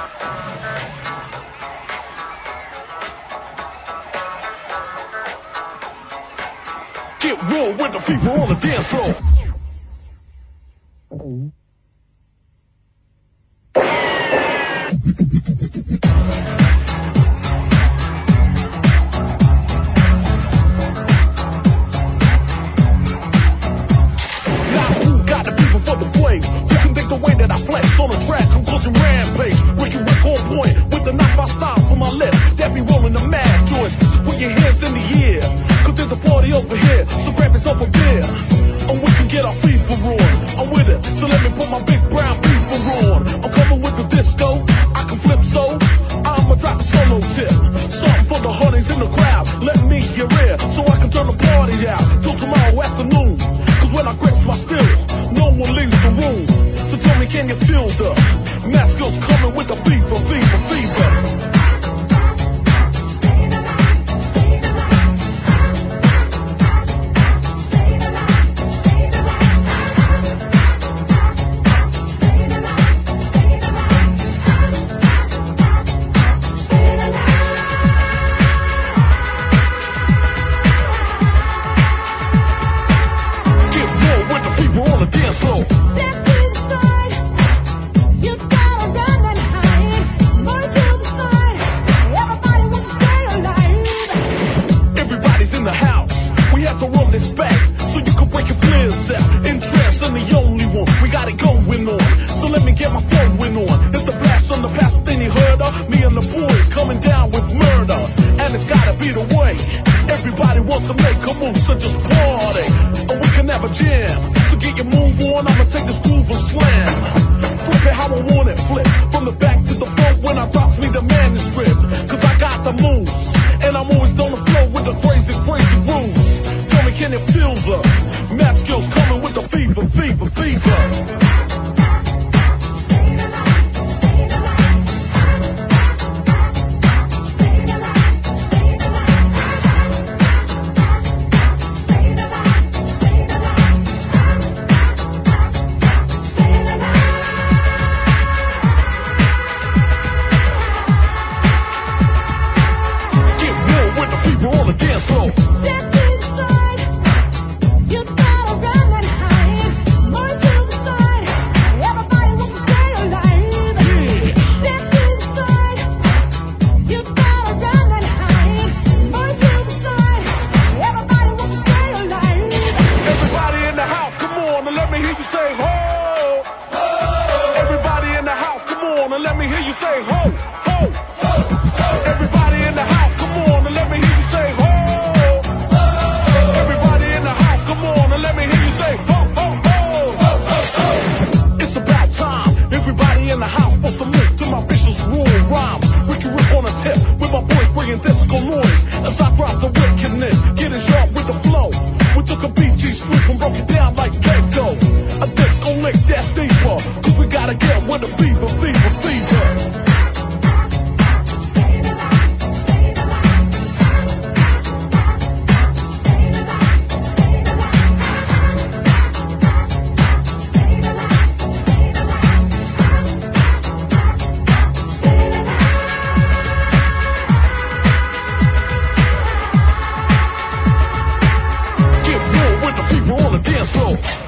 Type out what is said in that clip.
Get real with the people on the dance floor. Now who got the people for the play? You can think the way that I flex on the track. I'm causing rampage. Ricky Rick on point with the knife I style from my left. That be rolling the mad joints. Put your hands in the air, cause there's a party over here. So grab yourself a beer, and we can get our FIFA on. I'm with it, so let me put my big brown FIFA on. I'm coming with the disco, I can flip so I'ma drop a solo tip. Something for the honeys in the crowd. Let me your ear, so I can turn the party out till tomorrow afternoon. Cause when I grips my stills, no one leaves the room. So tell me, can you feel the Masco's coming with the fever, fever, fever? People on the dance floor.